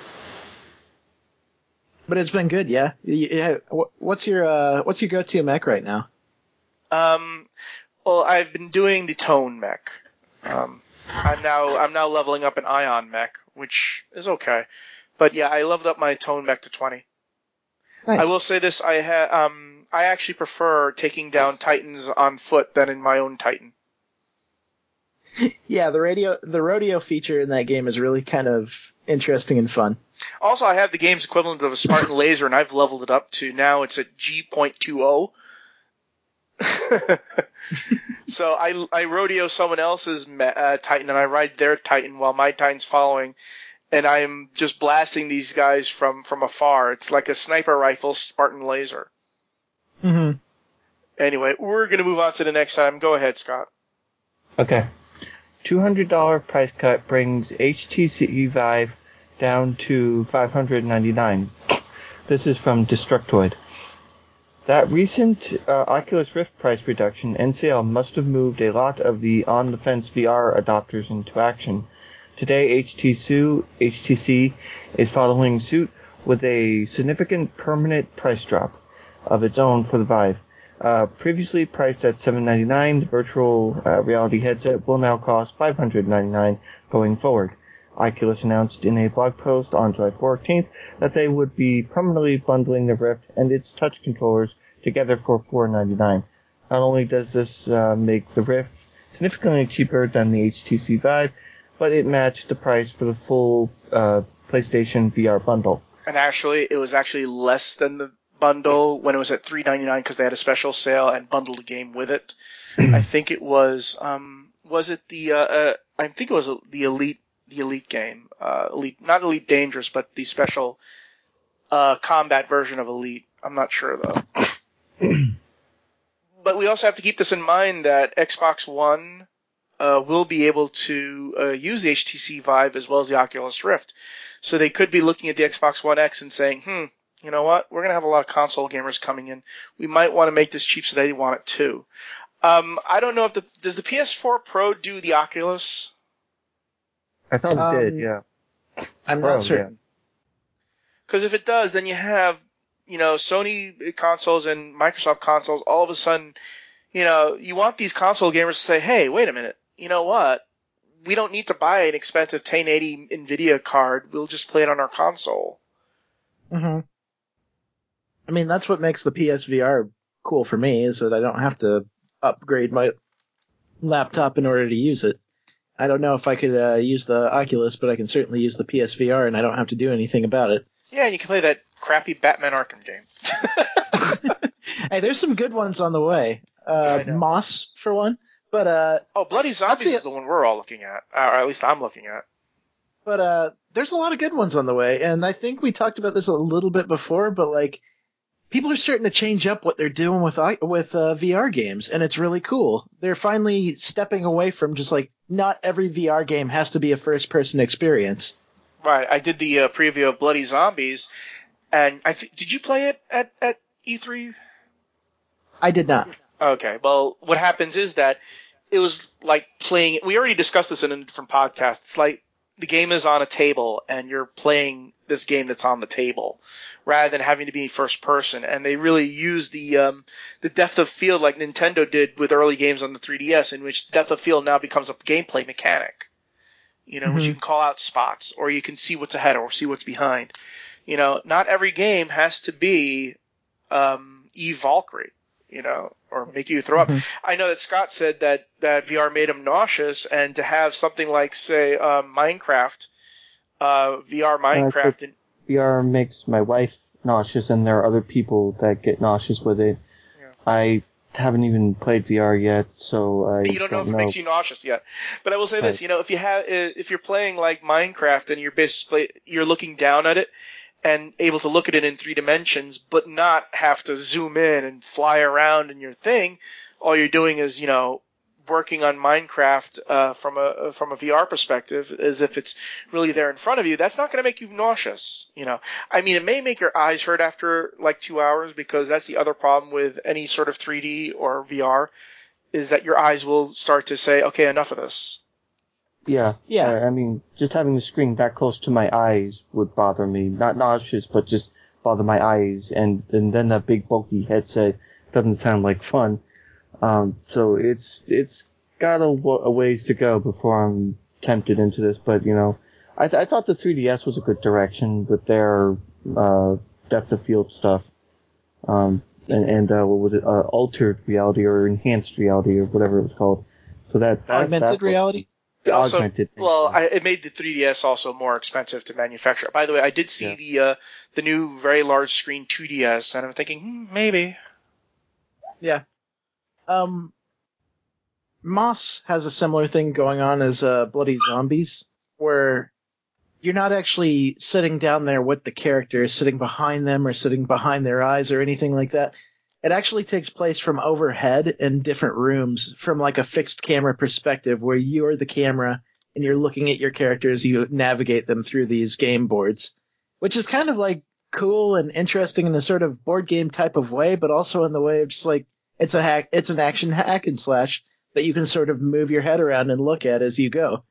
But it's been good, yeah. yeah. What's your uh, what's your go-to mech right now? Um, well, I've been doing the Tone mech. Um, I'm now I'm now leveling up an Ion mech, which is okay. But yeah, I leveled up my Tone mech to twenty. Nice. I will say this: I ha- um I actually prefer taking down Titans on foot than in my own Titan. Yeah, the radio, the rodeo feature in that game is really kind of interesting and fun. Also, I have the game's equivalent of a Spartan laser, and I've leveled it up to now it's at G twenty. So I, I rodeo someone else's uh, Titan, and I ride their Titan while my Titan's following, and I'm just blasting these guys from, from afar. It's like a sniper rifle Spartan laser. Mm-hmm. Anyway, we're going to move on to the next time. Go ahead, Scott. Okay. two hundred dollars price cut brings H T C Vive down to five hundred ninety-nine dollars. This is from Destructoid. That recent uh, Oculus Rift price reduction, N C L must have moved a lot of the on-the-fence V R adopters into action. Today, H T C, H T C is following suit with a significant permanent price drop of its own for the Vive. Uh, previously priced at seven hundred ninety-nine dollars, the virtual uh, reality headset will now cost five hundred ninety-nine dollars going forward. Oculus announced in a blog post on July fourteenth that they would be permanently bundling the Rift and its touch controllers together for four hundred ninety-nine dollars. Not only does this uh, make the Rift significantly cheaper than the H T C Vive, but it matched the price for the full uh, PlayStation V R bundle. And actually, it was actually less than the bundle when it was at three hundred ninety-nine dollars because they had a special sale and bundled a game with it. I think it was, um, was it the, uh, uh, I think it was the Elite, the Elite game, uh, Elite, not Elite Dangerous, but the special, uh, combat version of Elite. I'm not sure though. But we also have to keep this in mind that Xbox One, uh, will be able to, uh, use the H T C Vive as well as the Oculus Rift. So they could be looking at the Xbox One X and saying, hmm, you know what? We're going to have a lot of console gamers coming in. We might want to make this cheap so they want it too. Um, I don't know if the, does the P S four Pro do the Oculus? I thought it Um, did, yeah. I'm Pro, not certain. Because if it does, then you have, you know, Sony consoles and Microsoft consoles. All of a sudden, you know, you want these console gamers to say, hey, wait a minute. You know what? We don't need to buy an expensive ten eighty NVIDIA card. We'll just play it on our console. Mm-hmm. I mean, that's what makes the P S V R cool for me, is that I don't have to upgrade my laptop in order to use it. I don't know if I could uh, use the Oculus, but I can certainly use the P S V R, and I don't have to do anything about it. Yeah, and you can play that crappy Batman Arkham game. Hey, there's some good ones on the way. Uh, Moss, for one. But uh, oh, Bloody Zombies is the one we're all looking at, or at least I'm looking at. But uh, there's a lot of good ones on the way, and I think we talked about this a little bit before, but like, people are starting to change up what they're doing with with uh, V R games, and it's really cool. They're finally stepping away from just like, not every V R game has to be a first-person experience. Right. I did the uh, preview of Bloody Zombies, and I th- did you play it at, at E three? I did not. Okay. Well, what happens is that it was like playing. We already discussed this in a different podcast. It's like the game is on a table, and you're playing this game that's on the table, rather than having to be first person. And they really use the um, the depth of field like Nintendo did with early games on the three D S, in which depth of field now becomes a gameplay mechanic. You know, mm-hmm. which you can call out spots, or you can see what's ahead or see what's behind. You know, not every game has to be um, Eve Valkyrie, you know, or make you throw up. Mm-hmm. I know that Scott said that, that V R made him nauseous, and to have something like, say, um, Minecraft, uh, V R Minecraft. Uh, and V R makes my wife nauseous, and there are other people that get nauseous with it. Yeah. I haven't even played V R yet, so I you don't know don't if know. it makes you nauseous yet. But I will say right. this, you know, if you have, if you're playing like Minecraft and you're basically, you're looking down at it and able to look at it in three dimensions, but not have to zoom in and fly around in your thing, all you're doing is, you know, working on Minecraft uh, from a from a V R perspective, as if it's really there in front of you. That's not going to make you nauseous, you know. I mean, it may make your eyes hurt after like two hours, because that's the other problem with any sort of three D or V R, is that your eyes will start to say, okay, enough of this. Yeah, yeah. Uh, I mean, just having the screen that close to my eyes would bother me. Not nauseous, but just bother my eyes. And, and then that big bulky headset doesn't sound like fun. Um, so it's, it's got a, a ways to go before I'm tempted into this, but you know, I, th- I thought the three D S was a good direction with their, uh, depth of field stuff. Um, and, and, uh, what was it, uh, altered reality or enhanced reality or whatever it was called. So that, that augmented that reality? It also, augmented. well, I, it made the three D S also more expensive to manufacture. By the way, I did see yeah. the, uh, the new very large screen two D S, and I'm thinking, hmm, maybe. Yeah. Um, Moss has a similar thing going on as uh, Bloody Zombies, where you're not actually sitting down there with the characters, sitting behind them or sitting behind their eyes or anything like that. it actually takes place from overhead in different rooms from like a fixed camera perspective where you're the camera and you're looking at your characters, you navigate them through these game boards, which is kind of like cool and interesting in a sort of board game type of way, but also in the way of just like it's a hack, it's an action hack and slash that you can sort of move your head around and look at as you go.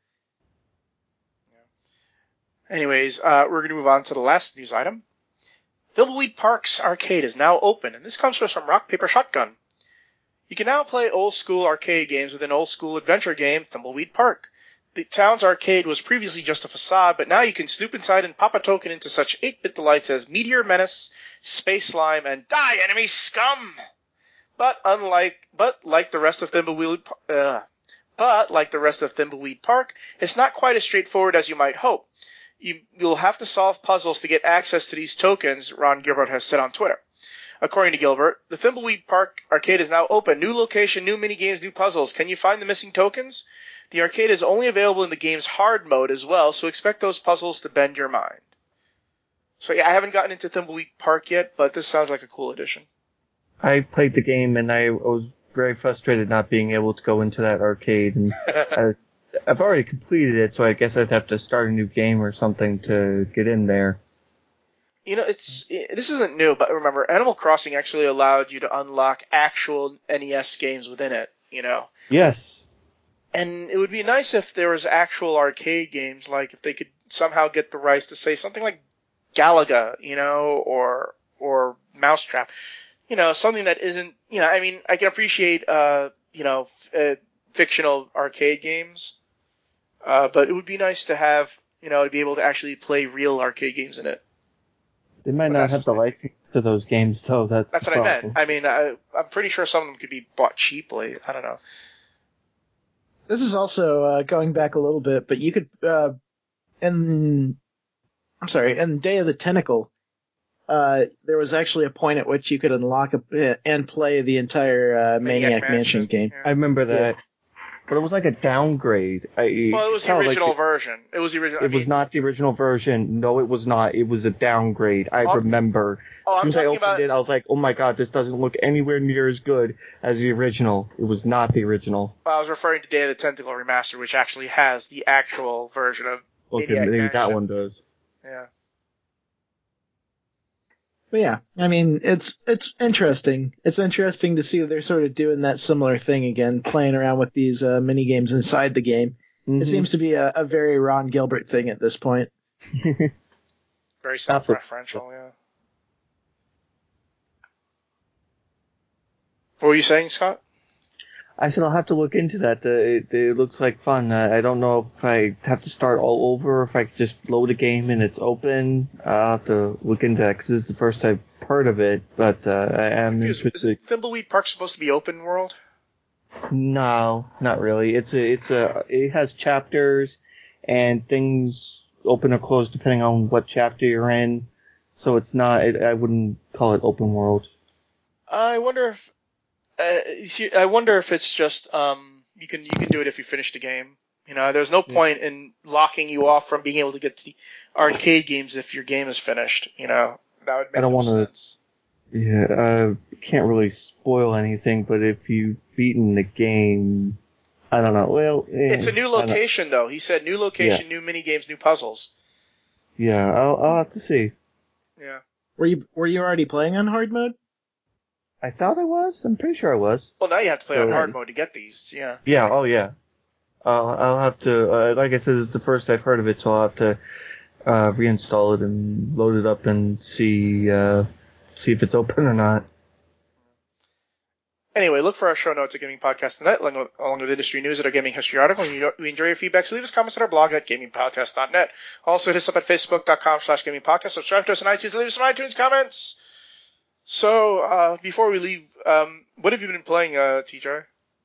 Anyways, uh, we're going to move on to the last news item. Thimbleweed Park's arcade is now open, and this comes to us from Rock Paper Shotgun. You can now play old school arcade games with an old school adventure game, Thimbleweed Park. The town's arcade was previously just a facade, but now you can snoop inside and pop a token into such eight-bit delights as Meteor Menace, Space Slime, and Die Enemy Scum! But unlike, but like the rest of Thimbleweed, uh, but like the rest of Thimbleweed Park, it's not quite as straightforward as you might hope. You, you'll have to solve puzzles to get access to these tokens, Ron Gilbert has said on Twitter. According to Gilbert, the Thimbleweed Park arcade is now open. New location, new minigames, new puzzles. Can you find the missing tokens? The arcade is only available in the game's hard mode as well, so expect those puzzles to bend your mind. So yeah, I haven't gotten into Thimbleweed Park yet, but this sounds like a cool addition. I played the game and I was very frustrated not being able to go into that arcade. And I, I've already completed it, so I guess I'd have to start a new game or something to get in there. You know, it's it, this isn't new, but remember, Animal Crossing actually allowed you to unlock actual N E S games within it, you know? Yes. And it would be nice if there was actual arcade games, like if they could somehow get the rights to say something like Galaga, you know, or or Mousetrap. You know, something that isn't, you know, I mean, I can appreciate, uh, you know, f- uh, fictional arcade games, uh, but it would be nice to have, you know, to be able to actually play real arcade games in it. They might not have the license to those games, though. That's That's the what I problem. meant. I mean, I, I'm pretty sure some of them could be bought cheaply. I don't know. This is also uh, going back a little bit, but you could, uh, in, I'm sorry, in Day of the Tentacle, uh, there was actually a point at which you could unlock a, and play the entire uh, Maniac, Maniac Mansion, Mansion game. Yeah. I remember that. Yeah. But it was like a downgrade. I, well, it was the original like version. It was the original. It I mean, was not the original version. No, it was not. It was a downgrade. I oh, remember. Oh, as soon I'm as I opened about, it, I was like, oh my god, this doesn't look anywhere near as good as the original. It was not the original. I was referring to Day of the Tentacle Remastered, which actually has the actual version of Okay, Maniac maybe Mansion. that one does. Yeah. But yeah, I mean, it's it's interesting. It's interesting to see that they're sort of doing that similar thing again, playing around with these uh, mini games inside the game. Mm-hmm. It seems to be a, a very Ron Gilbert thing at this point. Very self-referential, yeah. What were you saying, Scott? I said I'll have to look into that. Uh, it, it looks like fun. Uh, I don't know if I have to start all over, or if I could just load a game and it's open. I'll have to look into that because this is the first I've heard of it. But uh, I am interested. Is Thimbleweed Park supposed to be open world? No, not really. It's a, it's a, it has chapters and things open or close depending on what chapter you're in. So it's not. It, I wouldn't call it open world. I wonder if. Uh, I wonder if it's just um, you can you can do it if you finish the game. You know, there's no point yeah. in locking you off from being able to get to the arcade games if your game is finished. You know, that would make I don't no wanna, sense. Yeah, I uh, can't really spoil anything, but if you've beaten the game, I don't know. Well, eh, it's a new location though. He said new location, yeah. new mini games, new puzzles. Yeah, I'll I'll have to see. Yeah. Were you were you already playing on hard mode? I thought I was. I'm pretty sure I was. Well, now you have to play so, on hard mode to get these. Yeah. Yeah. Oh, yeah. Uh, I'll have to. Uh, like I said, it's the first I've heard of it, so I'll have to uh, reinstall it and load it up and see uh, see if it's open or not. Anyway, look for our show notes at Gaming Podcast dot net, along with, along with industry news at our Gaming History article. And we enjoy your feedback, so leave us comments at our blog at Gaming Podcast dot net. Also, hit us up at Facebook dot com slash Gaming Podcast. Subscribe to us on iTunes and leave us some iTunes comments. So, uh, before we leave, um, what have you been playing, uh, T J?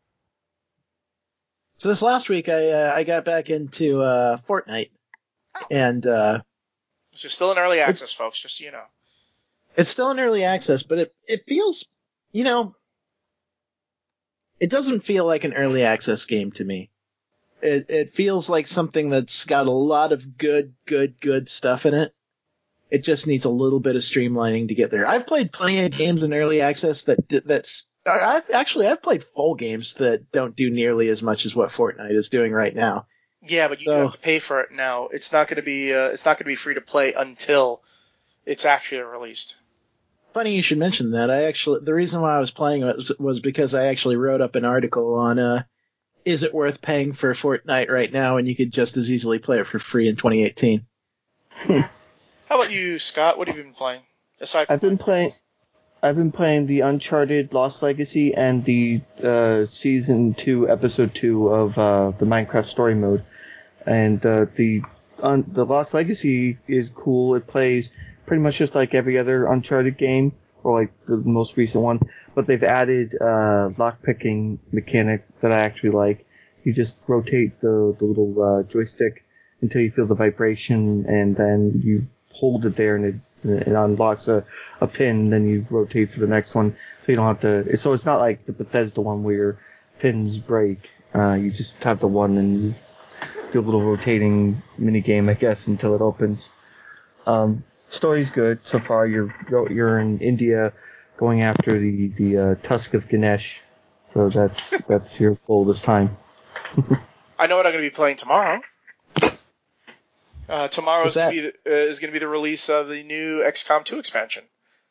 So this last week, I uh, I got back into uh, Fortnite, oh. and uh, which is still in early access, folks. Just so you know, it's still in early access, but it it feels, you know, it doesn't feel like an early access game to me. It it feels like something that's got a lot of good, good, good stuff in it. It just needs a little bit of streamlining to get there. I've played plenty of games in early access that that's I've actually I've played full games that don't do nearly as much as what Fortnite is doing right now. Yeah, but you So, have to pay for it now. It's not going to be uh, it's not going to be free to play until it's actually released. funny you should mention that. I actually the reason why I was playing it was, was because I actually wrote up an article on uh, is it worth paying for Fortnite right now, and you could just as easily play it for free in twenty eighteen. How about you, Scott? What have you been playing? Aside from I've been playing. I've been playing the Uncharted Lost Legacy and the uh, season two, episode two of uh, the Minecraft story mode. And uh, the un- the Lost Legacy is cool. It plays pretty much just like every other Uncharted game, or like the most recent one. But they've added uh, lockpicking mechanic that I actually like. You just rotate the, the little uh, joystick until you feel the vibration, and then you hold it there, and it it unlocks a, a pin, then you rotate to the next one, so you don't have to, so it's not like the Bethesda one where your pins break, uh, you just have the one and you do a little rotating mini game, I guess, until it opens. Um, story's good so far. You're, you're in India going after the, the, uh, Tusk of Ganesh, so that's, that's your goal this time. I know what I'm going to be playing tomorrow. Uh, tomorrow is What's going, to be the, uh, is going to be the release of the new X COM two expansion,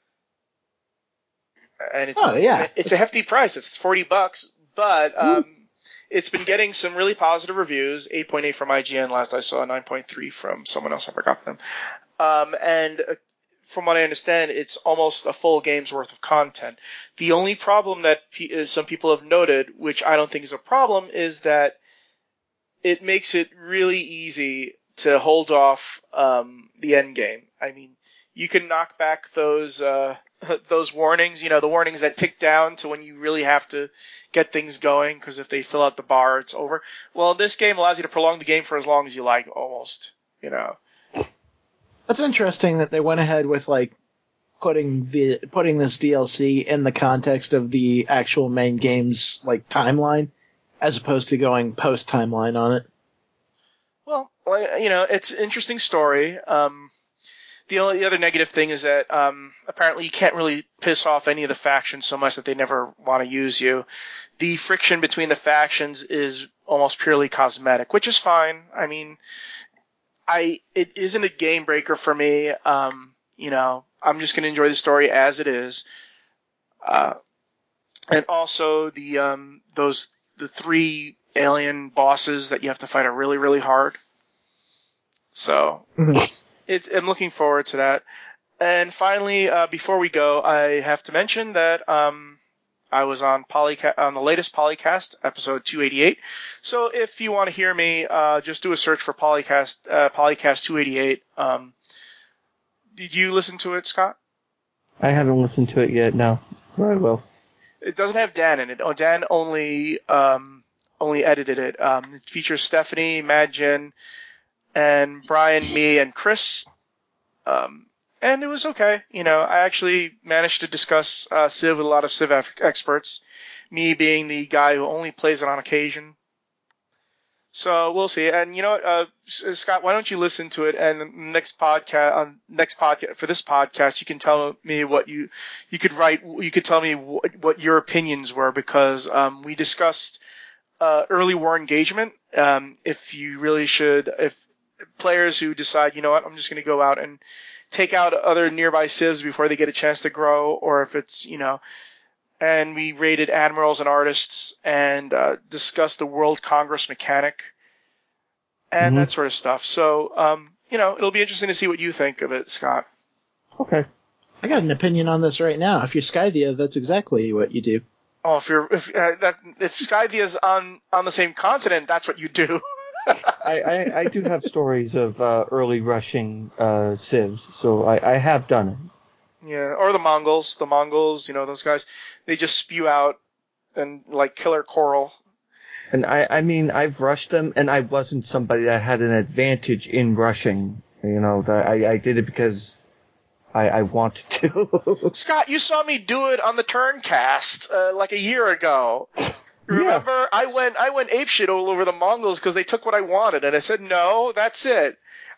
and it's Oh, yeah. it's a hefty price. It's forty bucks, but um, it's been getting some really positive reviews. eight point eight from I G N last I saw, nine point three from someone else. I forgot them. Um, and uh, from what I understand, it's almost a full game's worth of content. The only problem that p- some people have noted, which I don't think is a problem, is that it makes it really easy to hold off um, the end game. I mean, you can knock back those uh, those warnings, you know, the warnings that tick down to when you really have to get things going, because if they fill out the bar, it's over. Well, this game allows you to prolong the game for as long as you like, almost, you know. That's interesting that they went ahead with like putting the putting this D L C in the context of the actual main game's like timeline, as opposed to going post timeline on it. Well, you know, it's an interesting story. Um, the only the other negative thing is that um, apparently you can't really piss off any of the factions so much that they never want to use you. The friction between the factions is almost purely cosmetic, which is fine. I mean, I it isn't a game breaker for me. Um, you know, I'm just going to enjoy the story as it is. Uh, and also the um, those the three alien bosses that you have to fight are really, really hard. So it's, I'm looking forward to that. And finally, uh, before we go, I have to mention that um, I was on Polyca- on the latest Polycast, episode two eighty-eight. So if you want to hear me, uh, just do a search for Polycast, uh, Polycast two eighty-eight. Um, did you listen to it, Scott? I haven't listened to it yet, no. I will. It doesn't have Dan in it. Oh, Dan only um, only edited it. Um, it features Stephanie, Mad Jen, and Brian, me, and Chris. Um, and it was okay. You know, I actually managed to discuss uh, Civ with a lot of Civ experts, me being the guy who only plays it on occasion. So we'll see. And you know what, uh, Scott, why don't you listen to it? And next podcast, on next podcast for this podcast, you can tell me what you you could write. You could tell me what, what your opinions were, because um, we discussed uh, early war engagement. Um, if you really should, if players who decide, you know what, I'm just going to go out and take out other nearby civs before they get a chance to grow, or if it's, you know. And we rated admirals and artists and uh, discussed the World Congress mechanic and Mm-hmm. that sort of stuff. So, um, you know, it'll be interesting to see what you think of it, Scott. Okay. I got an opinion on this right now. If you're Skydia, that's exactly what you do. Oh, if you're if uh, that if Skydia's on on the same continent, that's what you do. I, I, I do have stories of uh, early rushing uh, civs, so I, I have done it. Yeah, or the Mongols. The Mongols, you know, those guys, they just spew out and like killer coral. And I, I mean, I've rushed them, and I wasn't somebody that had an advantage in rushing. You know, that I, I did it because I, I wanted to. Scott, you saw me do it on the Turncast uh, like a year ago. Remember, yeah. I went I went apeshit all over the Mongols because they took what I wanted, and I said, no, that's it.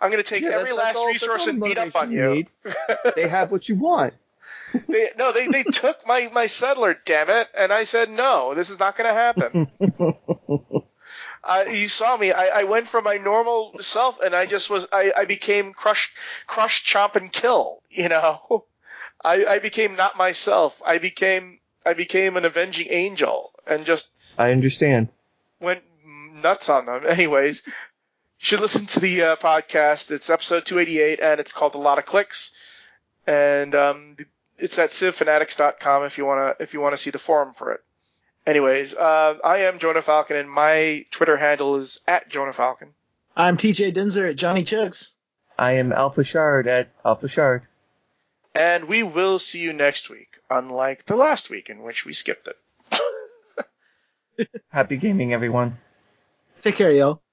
I'm going to take Yeah, every that's- that's last all- resource that's all and the beat up on motivation you. you need. They have what you want. They, no, they, they took my, my settler, damn it, and I said, no, this is not going to happen. uh, you saw me. I, I went from my normal self, and I just was, I, I became crush, crush, chomp, and kill, you know? I, I became not myself. I became, I became an avenging angel, and just I understand. went nuts on them. Anyways, you should listen to the uh, podcast. It's episode two eighty-eight, and it's called A Lot of Clicks. And um, it's at civ fanatics dot com if you wanna if you wanna see the forum for it. Anyways, uh, I am Jonah Falcon, and my Twitter handle is at Jonah Falcon. I'm T J Dinzer at Johnny Chugs. I am Alpha Shard at Alpha Shard. And we will see you next week, unlike the last week in which we skipped it. Happy gaming, everyone. Take care, y'all.